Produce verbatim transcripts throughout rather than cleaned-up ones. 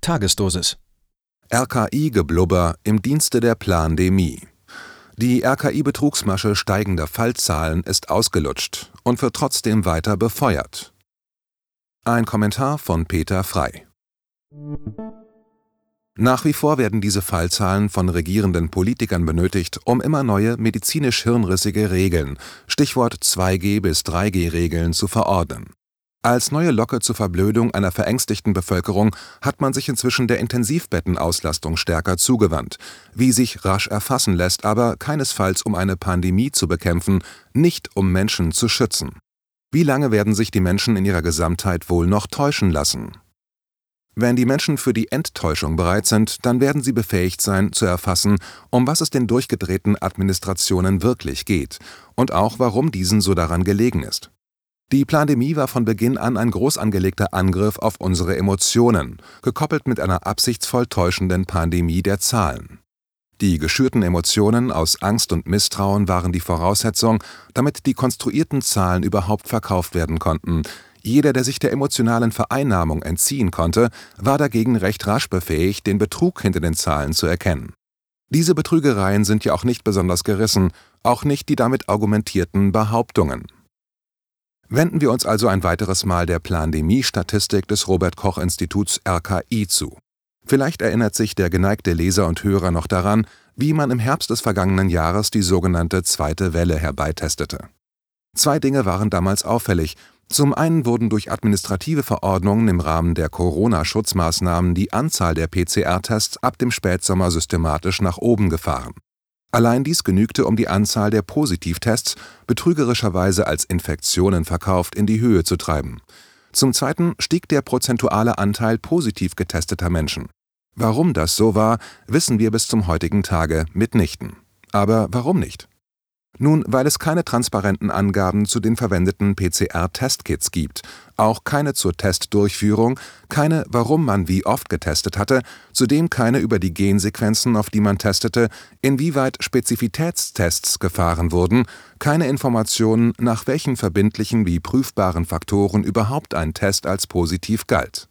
Tagesdosis. R K I-Geblubber im Dienste der Plandemie. Die R K I-Betrugsmasche steigender Fallzahlen ist ausgelutscht und wird trotzdem weiter befeuert. Ein Kommentar von Peter Frey. Nach wie vor werden diese Fallzahlen von regierenden Politikern benötigt, um immer neue medizinisch hirnrissige Regeln, Stichwort zwei G bis drei G Regeln, zu verordnen. Als neue Locke zur Verblödung einer verängstigten Bevölkerung hat man sich inzwischen der Intensivbettenauslastung stärker zugewandt, wie sich rasch erfassen lässt, aber keinesfalls um eine Pandemie zu bekämpfen, nicht um Menschen zu schützen. Wie lange werden sich die Menschen in ihrer Gesamtheit wohl noch täuschen lassen? Wenn die Menschen für die Enttäuschung bereit sind, dann werden sie befähigt sein, zu erfassen, um was es den durchgedrehten Administrationen wirklich geht und auch warum diesen so daran gelegen ist. Die Plandemie war von Beginn an ein groß angelegter Angriff auf unsere Emotionen, gekoppelt mit einer absichtsvoll täuschenden Pandemie der Zahlen. Die geschürten Emotionen aus Angst und Misstrauen waren die Voraussetzung, damit die konstruierten Zahlen überhaupt verkauft werden konnten. Jeder, der sich der emotionalen Vereinnahmung entziehen konnte, war dagegen recht rasch befähigt, den Betrug hinter den Zahlen zu erkennen. Diese Betrügereien sind ja auch nicht besonders gerissen, auch nicht die damit argumentierten Behauptungen. Wenden wir uns also ein weiteres Mal der Plandemie-Statistik des Robert-Koch-Instituts R K I zu. Vielleicht erinnert sich der geneigte Leser und Hörer noch daran, wie man im Herbst des vergangenen Jahres die sogenannte zweite Welle herbeitestete. Zwei Dinge waren damals auffällig. Zum einen wurden durch administrative Verordnungen im Rahmen der Corona-Schutzmaßnahmen die Anzahl der P C R-Tests ab dem Spätsommer systematisch nach oben gefahren. Allein dies genügte, um die Anzahl der Positivtests, betrügerischerweise als Infektionen verkauft, in die Höhe zu treiben. Zum Zweiten stieg der prozentuale Anteil positiv getesteter Menschen. Warum das so war, wissen wir bis zum heutigen Tage mitnichten. Aber warum nicht? Nun, weil es keine transparenten Angaben zu den verwendeten P C R-Testkits gibt, auch keine zur Testdurchführung, keine, warum man wie oft getestet hatte, zudem keine über die Gensequenzen, auf die man testete, inwieweit Spezifitätstests gefahren wurden, keine Informationen, nach welchen verbindlichen wie prüfbaren Faktoren überhaupt ein Test als positiv galt.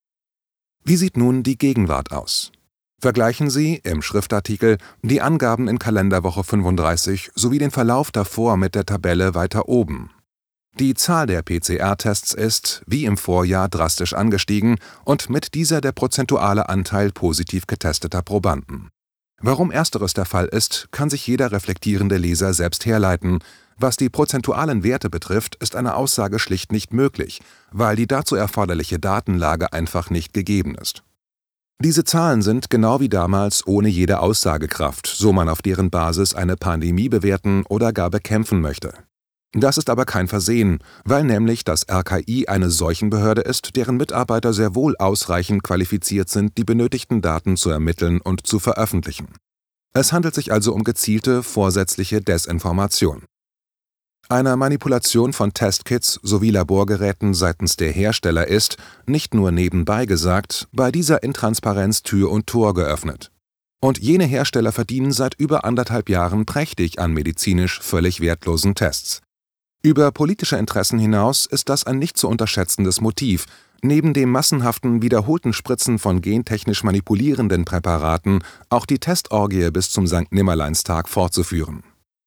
Wie sieht nun die Gegenwart aus? Vergleichen Sie im Schriftartikel die Angaben in Kalenderwoche fünfunddreißig sowie den Verlauf davor mit der Tabelle weiter oben. Die Zahl der P C R-Tests ist, wie im Vorjahr, drastisch angestiegen und mit dieser der prozentuale Anteil positiv getesteter Probanden. Warum ersteres der Fall ist, kann sich jeder reflektierende Leser selbst herleiten. Was die prozentualen Werte betrifft, ist eine Aussage schlicht nicht möglich, weil die dazu erforderliche Datenlage einfach nicht gegeben ist. Diese Zahlen sind genau wie damals ohne jede Aussagekraft, so man auf deren Basis eine Pandemie bewerten oder gar bekämpfen möchte. Das ist aber kein Versehen, weil nämlich das R K I eine Seuchenbehörde ist, deren Mitarbeiter sehr wohl ausreichend qualifiziert sind, die benötigten Daten zu ermitteln und zu veröffentlichen. Es handelt sich also um gezielte, vorsätzliche Desinformation. Einer Manipulation von Testkits sowie Laborgeräten seitens der Hersteller ist, nicht nur nebenbei gesagt, bei dieser Intransparenz Tür und Tor geöffnet. Und jene Hersteller verdienen seit über anderthalb Jahren prächtig an medizinisch völlig wertlosen Tests. Über politische Interessen hinaus ist das ein nicht zu unterschätzendes Motiv, neben dem massenhaften, wiederholten Spritzen von gentechnisch manipulierenden Präparaten auch die Testorgie bis zum Sankt Nimmerleinstag fortzuführen.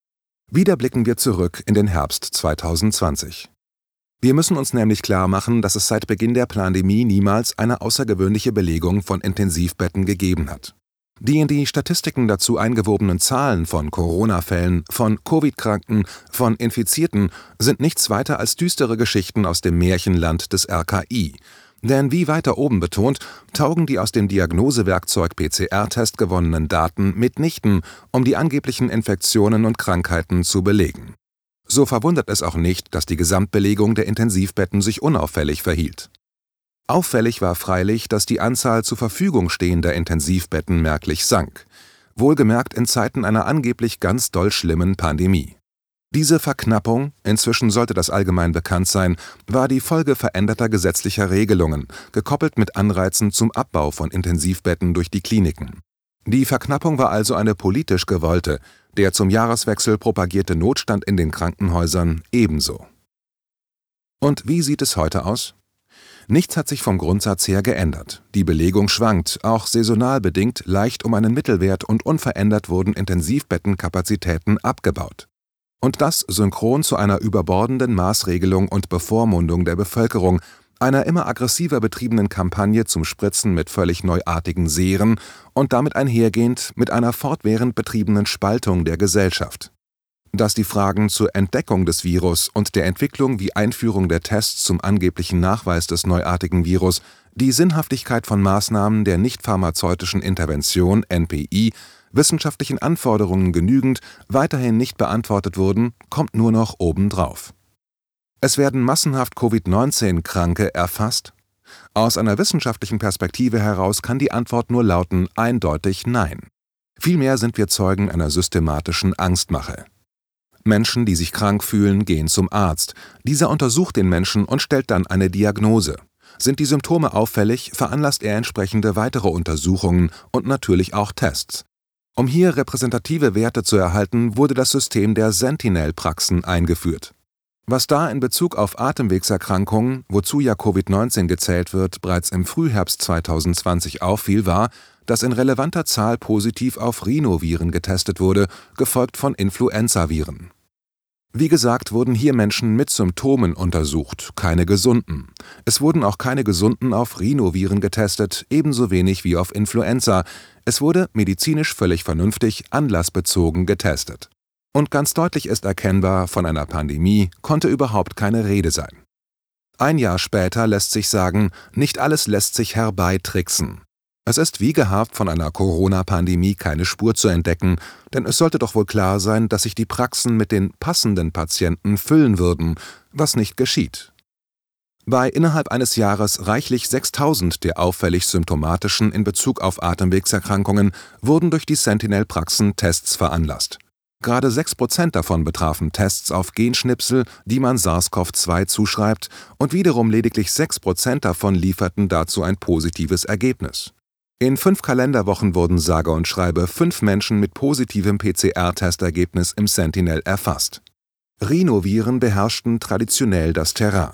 Wieder blicken wir zurück in den Herbst zweitausendzwanzig. Wir müssen uns nämlich klar machen, dass es seit Beginn der Plandemie niemals eine außergewöhnliche Belegung von Intensivbetten gegeben hat. Die in die Statistiken dazu eingewobenen Zahlen von Corona-Fällen, von Covid-Kranken, von Infizierten sind nichts weiter als düstere Geschichten aus dem Märchenland des R K I. Denn wie weiter oben betont, taugen die aus dem Diagnosewerkzeug P C R-Test gewonnenen Daten mitnichten, um die angeblichen Infektionen und Krankheiten zu belegen. So verwundert es auch nicht, dass die Gesamtbelegung der Intensivbetten sich unauffällig verhielt. Auffällig war freilich, dass die Anzahl zur Verfügung stehender Intensivbetten merklich sank, wohlgemerkt in Zeiten einer angeblich ganz doll schlimmen Pandemie. Diese Verknappung, inzwischen sollte das allgemein bekannt sein, war die Folge veränderter gesetzlicher Regelungen, gekoppelt mit Anreizen zum Abbau von Intensivbetten durch die Kliniken. Die Verknappung war also eine politisch gewollte, der zum Jahreswechsel propagierte Notstand in den Krankenhäusern ebenso. Und wie sieht es heute aus? Nichts hat sich vom Grundsatz her geändert. Die Belegung schwankt, auch saisonal bedingt, leicht um einen Mittelwert und unverändert wurden Intensivbettenkapazitäten abgebaut. Und das synchron zu einer überbordenden Maßregelung und Bevormundung der Bevölkerung, einer immer aggressiver betriebenen Kampagne zum Spritzen mit völlig neuartigen Seren und damit einhergehend mit einer fortwährend betriebenen Spaltung der Gesellschaft. Dass die Fragen zur Entdeckung des Virus und der Entwicklung wie Einführung der Tests zum angeblichen Nachweis des neuartigen Virus, die Sinnhaftigkeit von Maßnahmen der nichtpharmazeutischen Intervention N P I, wissenschaftlichen Anforderungen genügend, weiterhin nicht beantwortet wurden, kommt nur noch obendrauf. Es werden massenhaft Covid neunzehn Kranke erfasst? Aus einer wissenschaftlichen Perspektive heraus kann die Antwort nur lauten eindeutig Nein. Vielmehr sind wir Zeugen einer systematischen Angstmache. Menschen, die sich krank fühlen, gehen zum Arzt. Dieser untersucht den Menschen und stellt dann eine Diagnose. Sind die Symptome auffällig, veranlasst er entsprechende weitere Untersuchungen und natürlich auch Tests. Um hier repräsentative Werte zu erhalten, wurde das System der Sentinel-Praxen eingeführt. Was da in Bezug auf Atemwegserkrankungen, wozu ja Covid neunzehn gezählt wird, bereits im Frühherbst zweitausendzwanzig auffiel, war, dass in relevanter Zahl positiv auf Rhinoviren getestet wurde, gefolgt von Influenzaviren. Wie gesagt, wurden hier Menschen mit Symptomen untersucht, keine Gesunden. Es wurden auch keine Gesunden auf Rhinoviren getestet, ebenso wenig wie auf Influenza. Es wurde medizinisch völlig vernünftig, anlassbezogen getestet. Und ganz deutlich ist erkennbar, von einer Pandemie konnte überhaupt keine Rede sein. Ein Jahr später lässt sich sagen, nicht alles lässt sich herbeitricksen. Es ist wie gehabt von einer Corona-Pandemie keine Spur zu entdecken, denn es sollte doch wohl klar sein, dass sich die Praxen mit den passenden Patienten füllen würden, was nicht geschieht. Bei innerhalb eines Jahres reichlich sechstausend der auffällig symptomatischen in Bezug auf Atemwegserkrankungen wurden durch die Sentinel-Praxen Tests veranlasst. Gerade sechs Prozent davon betrafen Tests auf Genschnipsel, die man SARS CoV zwei zuschreibt, und wiederum lediglich sechs Prozent davon lieferten dazu ein positives Ergebnis. In fünf Kalenderwochen wurden sage und schreibe fünf Menschen mit positivem P C R-Testergebnis im Sentinel erfasst. Rhinoviren beherrschten traditionell das Terrain.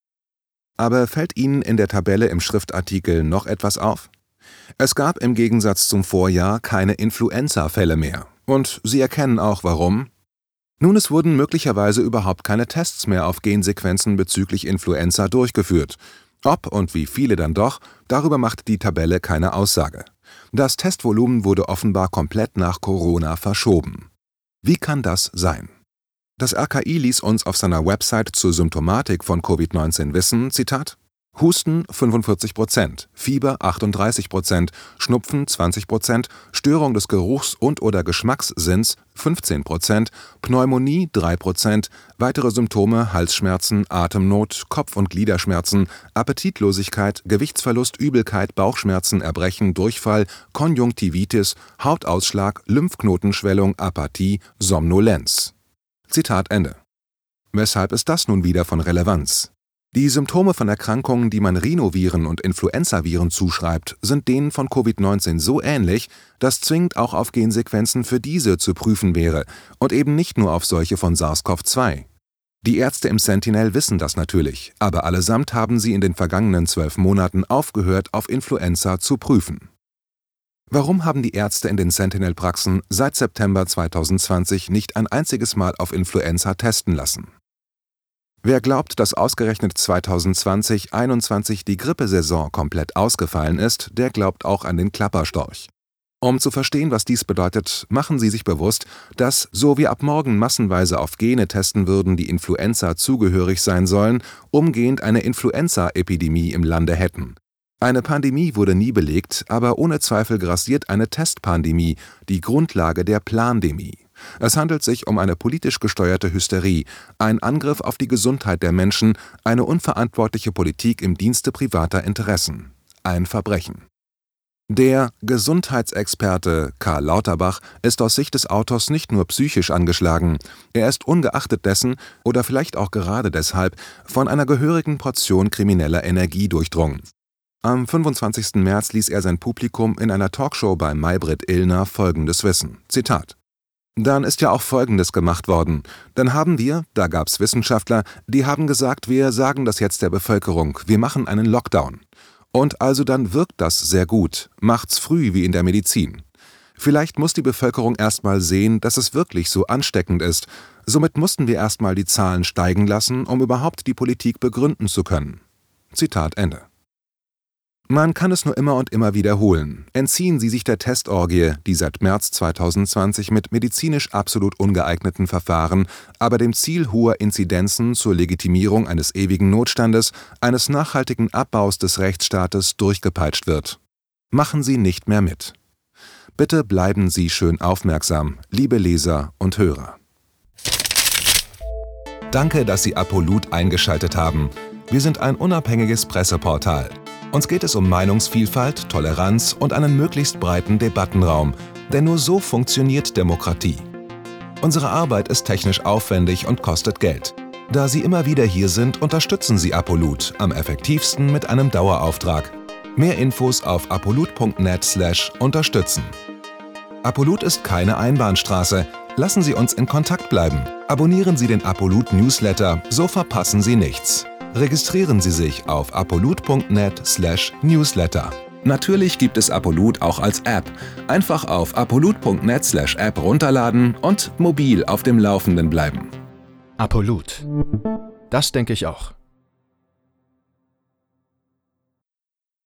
Aber fällt Ihnen in der Tabelle im Schriftartikel noch etwas auf? Es gab im Gegensatz zum Vorjahr keine Influenza-Fälle mehr. Und Sie erkennen auch warum. Nun, es wurden möglicherweise überhaupt keine Tests mehr auf Gensequenzen bezüglich Influenza durchgeführt. Ob und wie viele dann doch, darüber macht die Tabelle keine Aussage. Das Testvolumen wurde offenbar komplett nach Corona verschoben. Wie kann das sein? Das R K I ließ uns auf seiner Website zur Symptomatik von Covid neunzehn wissen, Zitat, Husten fünfundvierzig Prozent, Fieber achtunddreißig Prozent, Schnupfen zwanzig Prozent, Störung des Geruchs und oder Geschmackssinns fünfzehn Prozent, Pneumonie drei Prozent, weitere Symptome Halsschmerzen, Atemnot, Kopf- und Gliederschmerzen, Appetitlosigkeit, Gewichtsverlust, Übelkeit, Bauchschmerzen, Erbrechen, Durchfall, Konjunktivitis, Hautausschlag, Lymphknotenschwellung, Apathie, Somnolenz. Zitat Ende. Weshalb ist das nun wieder von Relevanz? Die Symptome von Erkrankungen, die man Rhinoviren und Influenzaviren zuschreibt, sind denen von Covid neunzehn so ähnlich, dass zwingend auch auf Gensequenzen für diese zu prüfen wäre und eben nicht nur auf solche von SARS CoV zwei. Die Ärzte im Sentinel wissen das natürlich, aber allesamt haben sie in den vergangenen zwölf Monaten aufgehört, auf Influenza zu prüfen. Warum haben die Ärzte in den Sentinel-Praxen seit September zweitausendzwanzig nicht ein einziges Mal auf Influenza testen lassen? Wer glaubt, dass ausgerechnet zweitausendzwanzig einundzwanzig die Grippesaison komplett ausgefallen ist, der glaubt auch an den Klapperstorch. Um zu verstehen, was dies bedeutet, machen Sie sich bewusst, dass, so wir ab morgen massenweise auf Gene testen würden, die Influenza zugehörig sein sollen, umgehend eine Influenza-Epidemie im Lande hätten. Eine Pandemie wurde nie belegt, aber ohne Zweifel grassiert eine Testpandemie, die Grundlage der Plandemie. Es handelt sich um eine politisch gesteuerte Hysterie, ein Angriff auf die Gesundheit der Menschen, eine unverantwortliche Politik im Dienste privater Interessen. Ein Verbrechen. Der Gesundheitsexperte Karl Lauterbach ist aus Sicht des Autors nicht nur psychisch angeschlagen, er ist ungeachtet dessen oder vielleicht auch gerade deshalb von einer gehörigen Portion krimineller Energie durchdrungen. Am fünfundzwanzigsten März ließ er sein Publikum in einer Talkshow bei Maybrit Illner Folgendes wissen, Zitat: Dann ist ja auch Folgendes gemacht worden. Dann haben wir, da gab's Wissenschaftler, die haben gesagt, wir sagen das jetzt der Bevölkerung, wir machen einen Lockdown. Und also dann wirkt das sehr gut, macht's früh wie in der Medizin. Vielleicht muss die Bevölkerung erstmal sehen, dass es wirklich so ansteckend ist. Somit mussten wir erstmal die Zahlen steigen lassen, um überhaupt die Politik begründen zu können. Zitat Ende. Man kann es nur immer und immer wiederholen. Entziehen Sie sich der Testorgie, die seit März zweitausendzwanzig mit medizinisch absolut ungeeigneten Verfahren, aber dem Ziel hoher Inzidenzen zur Legitimierung eines ewigen Notstandes, eines nachhaltigen Abbaus des Rechtsstaates durchgepeitscht wird. Machen Sie nicht mehr mit. Bitte bleiben Sie schön aufmerksam, liebe Leser und Hörer. Danke, dass Sie Apolut eingeschaltet haben. Wir sind ein unabhängiges Presseportal. Uns geht es um Meinungsvielfalt, Toleranz und einen möglichst breiten Debattenraum, denn nur so funktioniert Demokratie. Unsere Arbeit ist technisch aufwendig und kostet Geld. Da Sie immer wieder hier sind, unterstützen Sie Apolut am effektivsten mit einem Dauerauftrag. Mehr Infos auf apolut punkt net slash unterstützen. Apolut ist keine Einbahnstraße. Lassen Sie uns in Kontakt bleiben. Abonnieren Sie den Apolut Newsletter, so verpassen Sie nichts. Registrieren Sie sich auf apolut punkt net slash newsletter. Natürlich gibt es Apolut auch als App. Einfach auf apolut punkt net slash app runterladen und mobil auf dem Laufenden bleiben. Apolut. Das denke ich auch.